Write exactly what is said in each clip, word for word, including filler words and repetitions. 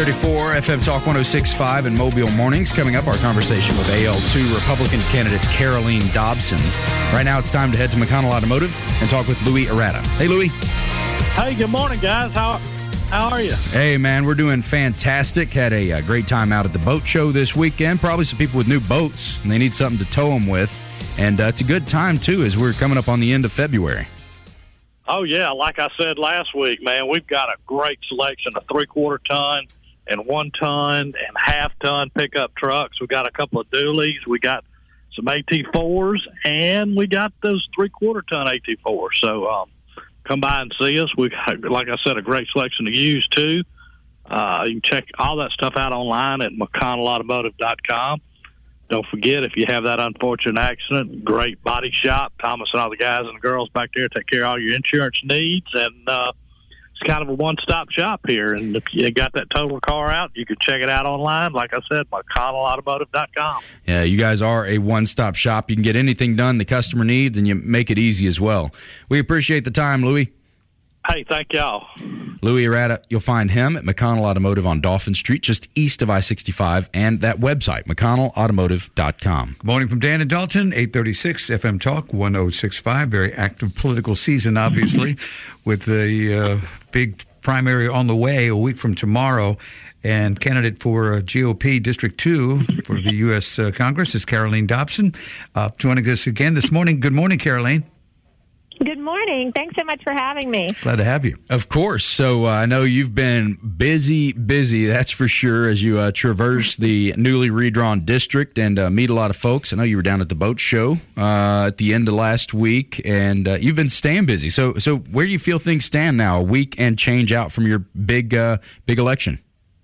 thirty-four, F M Talk one oh six point five and Mobile Mornings. Coming up, our conversation with A L two Republican candidate Caroline Dobson. Right now, it's time to head to McConnell Automotive and talk with Louis Arata. Hey, Louis. Hey, good morning, guys. How how are you? Hey, man, we're doing fantastic. Had a, a great time out at the boat show this weekend. Probably some people with new boats, and they need something to tow them with. And uh, it's a good time, too, as we're coming up on the end of February. Oh, yeah. Like I said last week, man, we've got a great selection of three-quarter ton and one-ton and half-ton pickup trucks. We got a couple of dualies. We got some A T fours, and we got those three-quarter ton A T fours. So um, come by and see us. We got, like I said, a great selection to use, too. Uh, you can check all that stuff out online at McConnell Automotive dot com. Don't forget, if you have that unfortunate accident, great body shop. Thomas and all the guys and the girls back there take care of all your insurance needs. And uh, it's kind of a one-stop shop here. And if you got that total car out, you can check it out online. Like I said, McConnell Automotive dot com. Yeah, you guys are a one-stop shop. You can get anything done the customer needs, and you make it easy as well. We appreciate the time, Louis. Hey, thank y'all. Louis Arata, you'll find him at McConnell Automotive on Dauphin Street, just east of I sixty-five, and that website, McConnell Automotive dot com. Good morning from Dan and Dalton, eight thirty-six F M Talk one oh six point five. Very active political season, obviously, with the uh, big primary on the way a week from tomorrow. And candidate for uh, G O P District two for the U S Uh, Congress is Caroline Dobson. Uh, joining us again this morning. Good morning, Caroline. Good morning. Thanks so much for having me. Glad to have you. Of course. So uh, I know you've been busy, busy, that's for sure, as you uh, traverse the newly redrawn district and uh, meet a lot of folks. I know you were down at the boat show uh, at the end of last week, and uh, you've been staying busy. So so where do you feel things stand now, a week and change out from your big, uh, big election?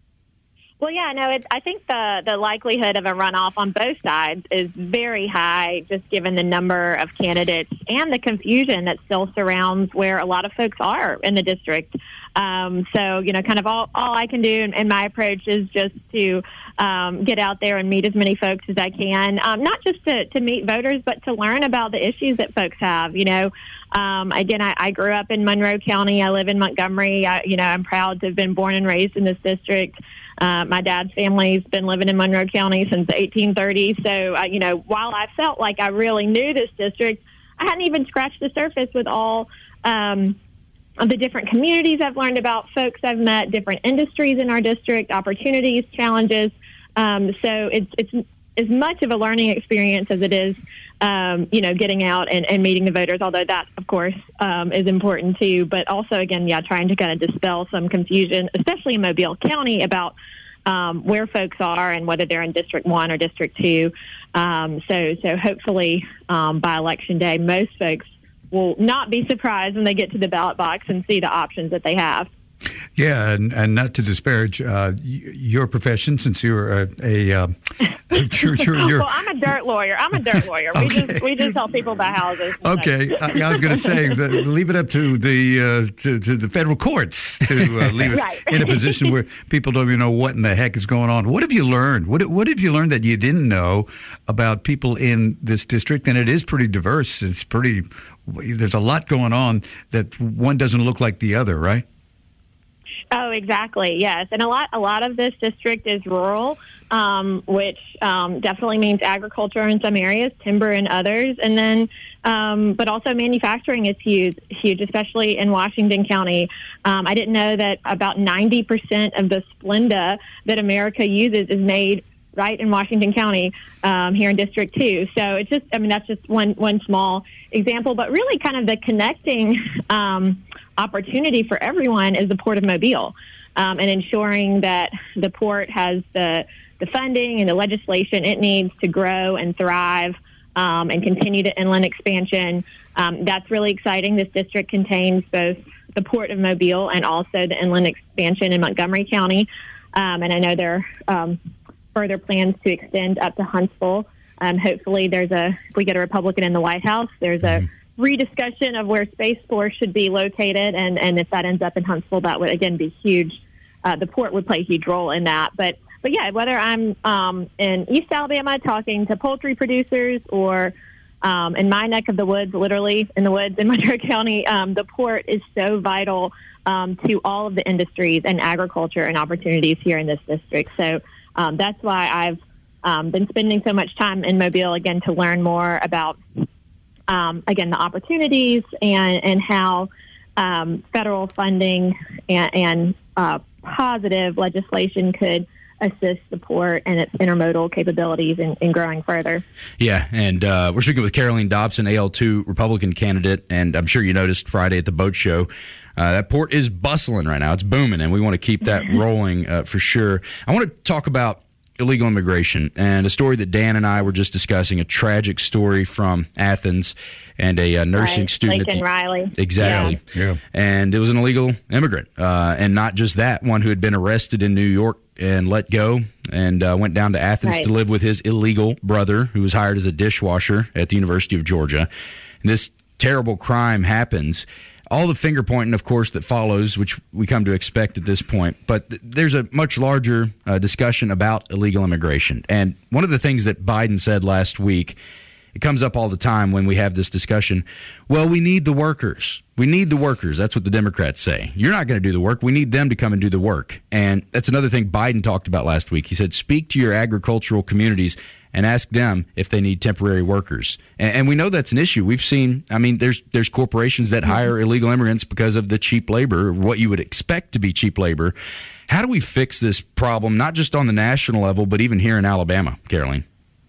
Well, yeah, no, it's, I think the, the likelihood of a runoff on both sides is very high, just given the number of candidates and the confusion that still surrounds where a lot of folks are in the district. Um, so, you know, kind of all, all I can do in, in my approach is just to um, get out there and meet as many folks as I can, um, not just to, to meet voters, but to learn about the issues that folks have, you know. Um, again, I, I grew up in Monroe County. I live in Montgomery. I, you know, I'm proud to have been born and raised in this district. Uh, my dad's family's been living in Monroe County since eighteen thirty. So, uh, you know, while I felt like I really knew this district, I hadn't even scratched the surface with all um, of the different communities I've learned about, folks I've met, different industries in our district, opportunities, challenges. Um, so it's it's as much of a learning experience as it is, um, you know, getting out and, and meeting the voters, although that, of course, um, is important too. But also, again, yeah, trying to kind of dispel some confusion, especially in Mobile County, about um, where folks are and whether they're in District one or District two. Um, so, so hopefully um, by Election Day, most folks will not be surprised when they get to the ballot box and see the options that they have. Yeah, and, and not to disparage uh, your profession, since you're a, a uh, you're, you're, you're, well, I'm a dirt lawyer. I'm a dirt lawyer. We okay. just we just help people buy houses. Okay, I, I was going to say leave it up to the uh, to, to the federal courts to uh, leave us right. in a position where people don't even know what in the heck is going on. What have you learned? What what have you learned that you didn't know about people in this district? And it is pretty diverse. It's pretty. There's a lot going on that one doesn't look like the other, right? Oh, exactly. Yes, and a lot a lot of this district is rural, um, which um, definitely means agriculture in some areas, timber in others, and then um, but also manufacturing is huge, huge, especially in Washington County. Um, I didn't know that about ninety percent of the Splenda that America uses is made right in Washington County, um, here in District two. So it's just, I mean, that's just one one small example, but really kind of the connecting um, opportunity for everyone is the Port of Mobile, um, and ensuring that the port has the the funding and the legislation it needs to grow and thrive um, and continue the inland expansion. Um, that's really exciting. This district contains both the Port of Mobile and also the inland expansion in Montgomery County. Um, and I know there are um, further plans to extend up to Huntsville. Um, hopefully there's a, if we get a Republican in the White House, there's a rediscussion of where Space Force should be located. And, and if that ends up in Huntsville, that would, again, be huge. Uh, the port would play a huge role in that. But, but yeah, whether I'm um, in East Alabama talking to poultry producers or um, in my neck of the woods, literally in the woods in Monroe County, um, the port is so vital um, to all of the industries and agriculture and opportunities here in this district. So um, that's why I've um, been spending so much time in Mobile, again, to learn more about, um, again, the opportunities and, and how um, federal funding and, and uh, positive legislation could assist the port and its intermodal capabilities in, in growing further. Yeah, and uh, we're speaking with Caroline Dobson, A L two Republican candidate, and I'm sure you noticed Friday at the boat show, uh, that port is bustling right now. It's booming, and we want to keep that rolling uh, for sure. I want to talk about illegal immigration and a story that Dan and I were just discussing, a tragic story from Athens and a uh, nursing right. student. Laken at the, Riley. Exactly. Yeah. yeah. And it was an illegal immigrant. Uh, and not just that, one who had been arrested in New York and let go and uh, went down to Athens right. to live with his illegal brother who was hired as a dishwasher at the University of Georgia. And this terrible crime happens. All the finger pointing, of course, that follows, which we come to expect at this point. But th- there's a much larger uh, discussion about illegal immigration. And one of the things that Biden said last week, it comes up all the time when we have this discussion. Well, we need the workers. We need the workers. That's what the Democrats say. You're not going to do the work. We need them to come and do the work. And that's another thing Biden talked about last week. He said, speak to your agricultural communities and ask them if they need temporary workers. And, and we know that's an issue. We've seen, I mean, there's there's corporations that hire illegal immigrants because of the cheap labor, what you would expect to be cheap labor. How do we fix this problem, not just on the national level, but even here in Alabama, Caroline?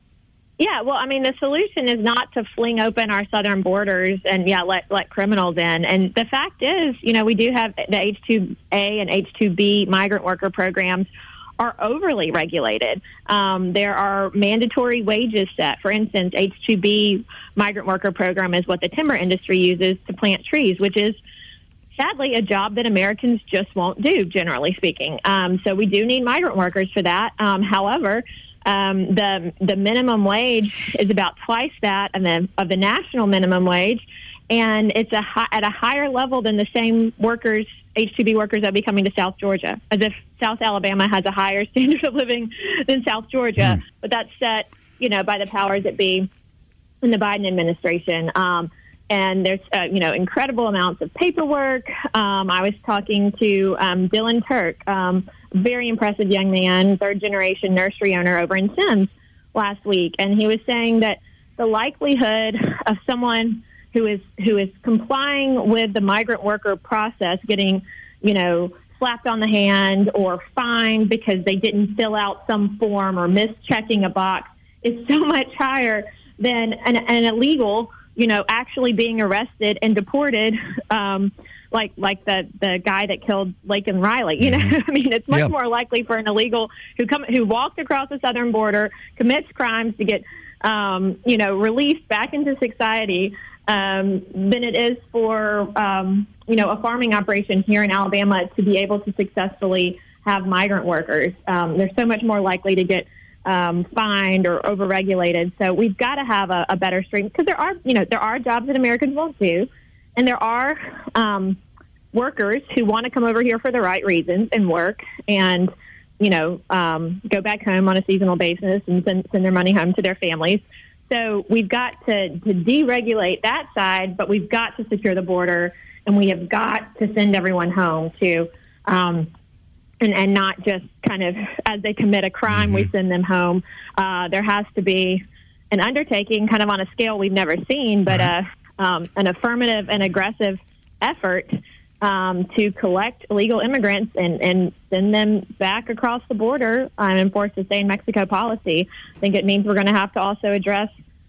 Yeah, well, I mean, the solution is not to fling open our southern borders and, yeah, let let criminals in. And the fact is, you know, we do have the H two A and H two B migrant worker programs are overly regulated. Um, there are mandatory wages set. For instance, H two B migrant worker program is what the timber industry uses to plant trees, which is sadly a job that Americans just won't do, generally speaking. Um, so we do need migrant workers for that. Um, however, um, the the minimum wage is about twice that of the, of the national minimum wage, and it's a hi- at a higher level than the same workers, H two B workers, that will be coming to South Georgia, as if South Alabama has a higher standard of living than South Georgia. Mm. But that's set, you know, by the powers that be in the Biden administration. Um, and there's, uh, you know, incredible amounts of paperwork. Um, I was talking to um, Dylan Turk, um, very impressive young man, third-generation nursery owner over in Sims last week, and he was saying that the likelihood of someone who is who is complying with the migrant worker process getting, you know, slapped on the hand or fined because they didn't fill out some form or mischecking a box is so much higher than an, an illegal, you know, actually being arrested and deported, um, like like the, the guy that killed Laken Riley. You know, mm-hmm. I mean, it's much yep. more likely for an illegal who come who walked across the southern border, commits crimes to get, um, you know, released back into society um, than it is for, um, you know, a farming operation here in Alabama to be able to successfully have migrant workers. Um, they're so much more likely to get um, fined or overregulated. So we've got to have a, a better stream, because there are, you know, there are jobs that Americans won't do, and there are um, workers who want to come over here for the right reasons and work and, you know, um, go back home on a seasonal basis and send, send their money home to their families. So we've got to, to deregulate that side, but we've got to secure the border, and we have got to send everyone home to, um, and, and not just kind of as they commit a crime, mm-hmm. we send them home. Uh, there has to be an undertaking kind of on a scale we've never seen, but uh, um, an affirmative and aggressive effort um, to collect illegal immigrants and, and send them back across the border and enforce the stay in Mexico policy. I think it means we're going to have to also address,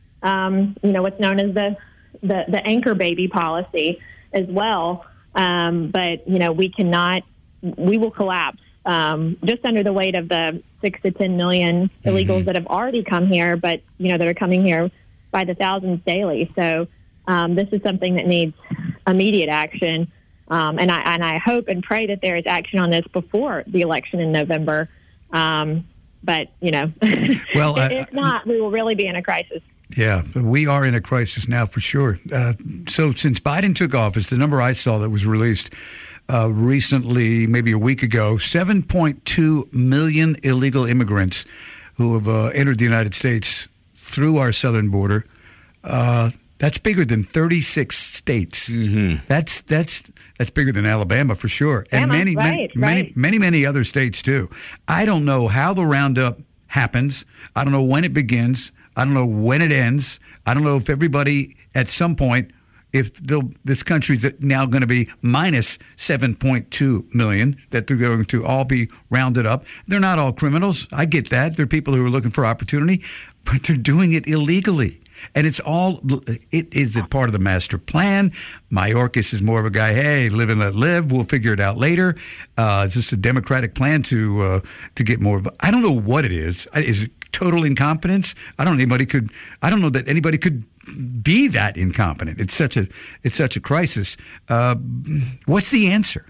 um, you know, what's known as the, the, the anchor baby policy as well. Um, but, you know, we cannot, we will collapse um, just under the weight of the six to ten million illegals mm-hmm. that have already come here, but, you know, that are coming here by the thousands daily. So um, this is something that needs immediate action. Um, and I and I hope and pray that there is action on this before the election in November. Um, but, you know, well, if uh, not, we will really be in a crisis. Yeah, we are in a crisis now for sure. Uh, so since Biden took office, the number I saw that was released uh, recently, maybe a week ago, seven point two million illegal immigrants who have uh, entered the United States through our southern border. Uh, that's bigger than thirty-six states. Mm-hmm. That's that's that's bigger than Alabama for sure, and Alabama, many, right, many, many, right. many, many other states too. I don't know how the roundup happens. I don't know when it begins. I don't know when it ends. I don't know if everybody at some point, if this country's now going to be minus seven point two million, that they're going to all be rounded up. They're not all criminals. I get that. They're people who are looking for opportunity, but they're doing it illegally. And it's all, it is a part of the master plan. Mayorkas is more of a guy, hey, live and let live. We'll figure it out later. Uh, it's just a Democratic plan to uh, to get more. I don't know what it is. Is it total incompetence? I don't know anybody could. I don't know that anybody could be that incompetent. It's such a it's such a crisis. Uh, what's the answer?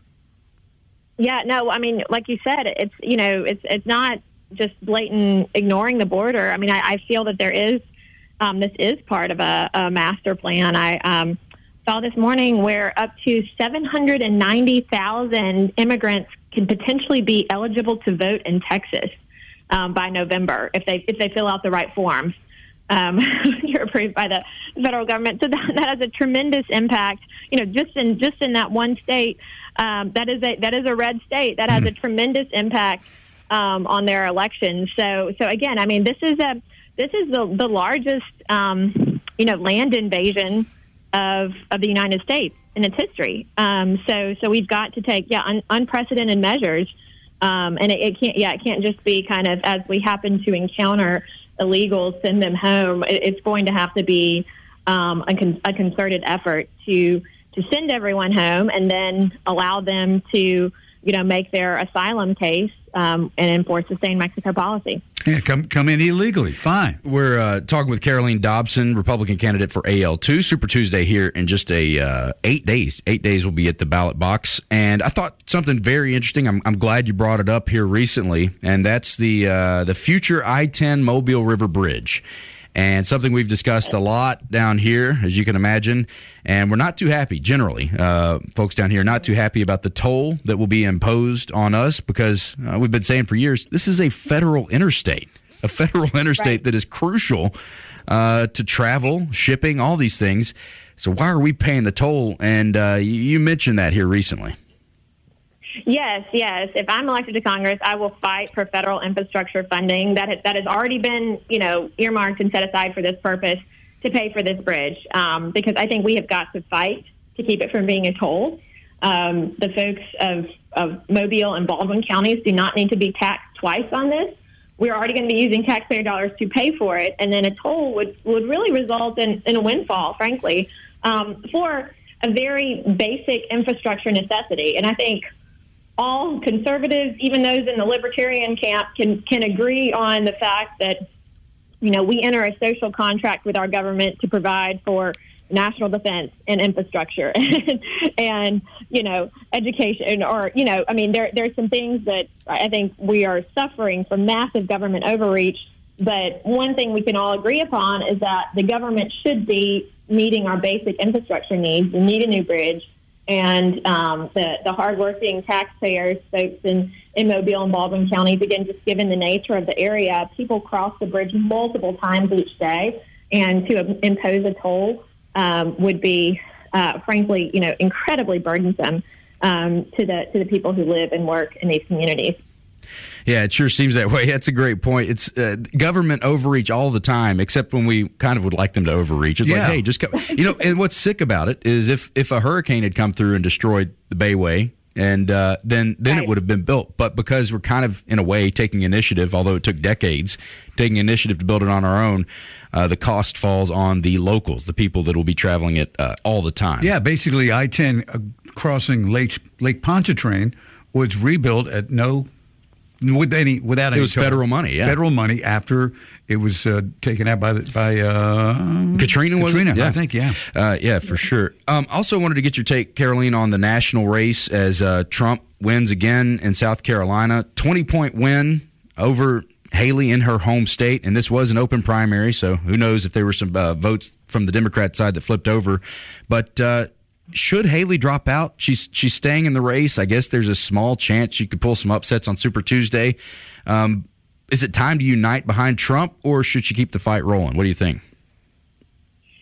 Yeah, no, I mean, like you said, it's you know, it's it's not just blatant ignoring the border. I mean, I, I feel that there is. Um, this is part of a, a master plan. I um, saw this morning where up to seven hundred ninety thousand immigrants can potentially be eligible to vote in Texas um, by November if they if they fill out the right forms. Um, you're approved by the federal government, so that, that has a tremendous impact. You know, just in just in that one state, um, that is a that is a red state that has a tremendous impact um, on their elections. So, so again, I mean, this is a This is the the largest, um, you know, land invasion of of the United States in its history. Um, so so we've got to take yeah un, unprecedented measures, um, and it, it can't yeah it can't just be kind of as we happen to encounter illegals, send them home. It, it's going to have to be um, a, con, a concerted effort to to send everyone home and then allow them to you know make their asylum case um, and enforce the Stay in Mexico policy. Yeah, come come in illegally. Fine. We're uh, talking with Caroline Dobson, Republican candidate for A L two. Super Tuesday here in just a uh, eight days. Eight days will be at the ballot box. And I thought something very interesting. I'm, I'm glad you brought it up here recently, and that's the uh, the future I ten Mobile River Bridge. And something we've discussed a lot down here, as you can imagine. And we're not too happy, generally. Uh, folks down here are not too happy about the toll that will be imposed on us because uh, we've been saying for years, this is a federal interstate, a federal interstate right. that is crucial uh, to travel, shipping, all these things. So why are we paying the toll? And uh, you mentioned that here recently. Yes, yes. If I'm elected to Congress, I will fight for federal infrastructure funding that has, that has already been, you know, earmarked and set aside for this purpose to pay for this bridge. Um, because I think we have got to fight to keep it from being a toll. Um, the folks of, of Mobile and Baldwin counties do not need to be taxed twice on this. We're already going to be using taxpayer dollars to pay for it, and then a toll would, would really result in, in a windfall, frankly, um, for a very basic infrastructure necessity. And I think all conservatives, even those in the libertarian camp, can can agree on the fact that, you know, we enter a social contract with our government to provide for national defense and infrastructure and, and, you know, education or, you know, I mean, there there's some things that I think we are suffering from massive government overreach. But one thing we can all agree upon is that the government should be meeting our basic infrastructure needs. We need a new bridge. And um, the, the hardworking taxpayers, folks in, in Mobile and Baldwin counties, again, just given the nature of the area, people cross the bridge multiple times each day. And to impose a toll um, would be, uh, frankly, you know, incredibly burdensome um, to the to the people who live and work in these communities. Yeah, it sure seems that way. That's a great point. It's uh, government overreach all the time, except when we kind of would like them to overreach. It's Yeah. like, hey, just go. You know, and what's sick about it is if, if a hurricane had come through and destroyed the Bayway, and uh, then then Right. it would have been built. But because we're kind of, in a way, taking initiative, although it took decades, taking initiative to build it on our own, uh, the cost falls on the locals, the people that will be traveling it uh, all the time. Yeah, basically I ten uh, crossing Lake Lake Pontchartrain was rebuilt at no with any without any. It was toll. federal money, yeah. Federal money after it was uh, taken out by the, by uh, Katrina, was Katrina, it? Yeah. I think, yeah. Uh, yeah, for sure. Um, also wanted to get your take, Caroline, on the national race as uh, Trump wins again in South Carolina. twenty-point win over Haley in her home state, and this was an open primary, so who knows if there were some uh, votes from the Democrat side that flipped over. But uh, should Haley drop out? She's she's staying in the race. I guess there's a small chance she could pull some upsets on Super Tuesday. Um, is it time to unite behind Trump, or should she keep the fight rolling? What do you think?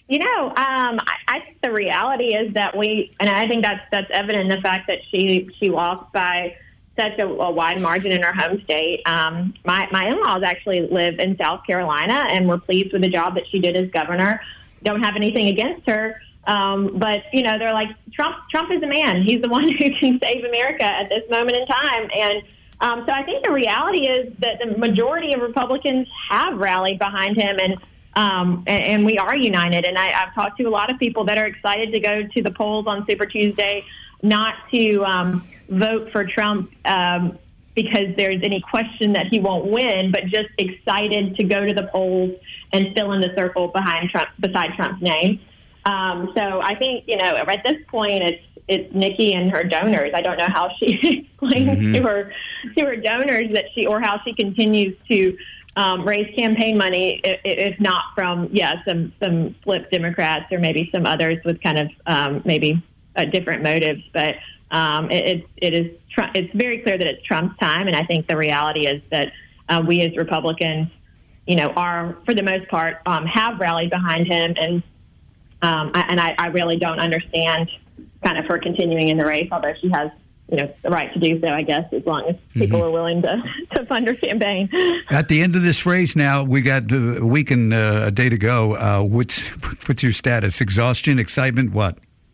You know, um, I, I think the reality is that we, and I think that's that's evident in the fact that she she lost by such a, a wide margin in her home state. Um, my my in-laws actually live in South Carolina, and we're pleased with the job that she did as governor. Don't have anything against her, um, but you know, they're like Trump. Trump is a man. He's the one who can save America at this moment in time, and um, so I think the reality is that the majority of Republicans have rallied behind him, and. Um, and, and we are united. And I, I've talked to a lot of people that are excited to go to the polls on Super Tuesday, not to um, vote for Trump um, because there's any question that he won't win, but just excited to go to the polls and fill in the circle behind Trump, beside Trump's name. Um, so I think, you know, at this point, it's it's Nikki and her donors. I don't know how she explains mm-hmm. to her to her donors that she, or how she continues to Um, raise campaign money, if, if not from, yeah, some, some flip Democrats or maybe some others with kind of um, maybe uh, different motives. But um, it, it, it is Trump, it's very clear that it's Trump's time, and I think the reality is that uh, we as Republicans, you know, are, for the most part, um, have rallied behind him, and um, I, and I, I really don't understand kind of her continuing in the race, although she has you know, the right to do so, I guess, as long as people mm-hmm. are willing to, to fund her campaign. At the end of this race now, we got a week and uh, a day to go. Uh, what's, what's your status? Exhaustion, excitement, what?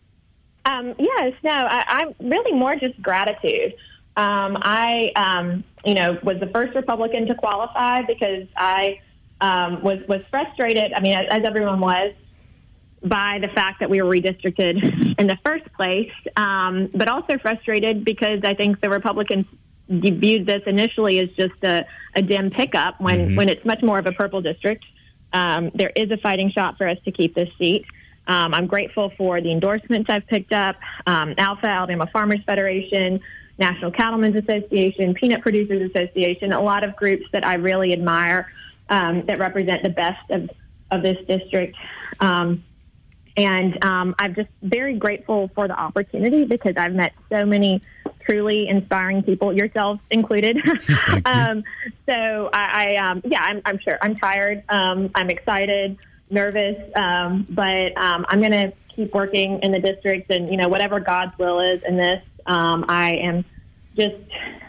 Um, yes, no, I, I'm really more just gratitude. Um, I, um, you know, was the first Republican to qualify because I um, was, was frustrated, I mean, as, as everyone was, by the fact that we were redistricted in the first place, um, but also frustrated because I think the Republicans viewed this initially as just a, a dim pickup when, mm-hmm. when it's much more of a purple district. Um, there is a fighting shot for us to keep this seat. Um, I'm grateful for the endorsements I've picked up, um, Alpha, Alabama Farmers Federation, National Cattlemen's Association, Peanut Producers Association, a lot of groups that I really admire um, that represent the best of, of this district. Um, And um, I'm just very grateful for the opportunity because I've met so many truly inspiring people, yourselves included. um, so I, I um, yeah, I'm, I'm sure I'm tired. Um, I'm excited, nervous, um, but um, I'm going to keep working in the district, and you know, whatever God's will is in this, um, I am just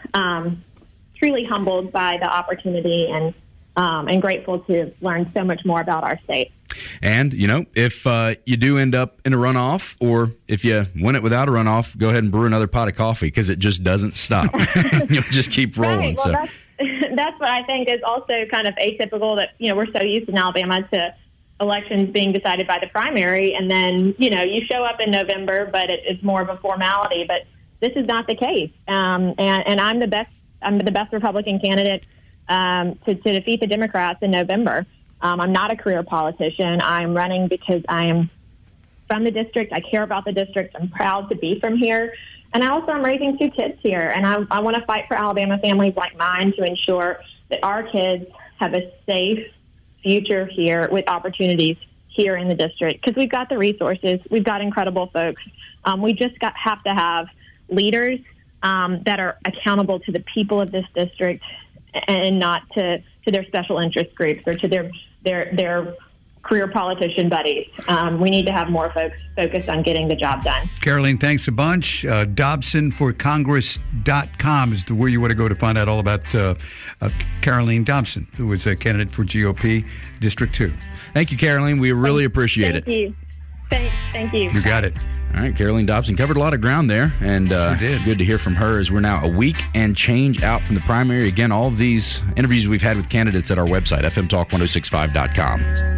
um, truly humbled by the opportunity and um, and grateful to have learned so much more about our state. And, you know, if uh, you do end up in a runoff, or if you win it without a runoff, go ahead and brew another pot of coffee because it just doesn't stop. You'll just keep rolling. Right. Well, so. that's, that's what I think is also kind of atypical that, you know, we're so used in Alabama to elections being decided by the primary. And then, you know, you show up in November, but it, it's more of a formality. But this is not the case. Um, and, and I'm the best I'm the best Republican candidate um, to, to defeat the Democrats in November. Um, I'm not a career politician. I'm running because I am from the district. I care about the district. I'm proud to be from here. And I also am raising two kids here. And I, I want to fight for Alabama families like mine to ensure that our kids have a safe future here with opportunities here in the district. Because we've got the resources. We've got incredible folks. Um, we just got, have to have leaders um, that are accountable to the people of this district and not to, to their special interest groups or to their their their career politician buddies. Um, we need to have more folks focused on getting the job done. Caroline, thanks a bunch. Uh, Dobson for Congress dot com is the where you want to go to find out all about uh, uh, Caroline Dobson, who is a candidate for G O P District two. Thank you, Caroline. We really thank, appreciate thank it. You. Thank, thank you. You got it. All right, Caroline Dobson covered a lot of ground there, and uh, sure good to hear from her as we're now a week and change out from the primary. Again, all of these interviews we've had with candidates at our website, f m talk ten sixty-five dot com.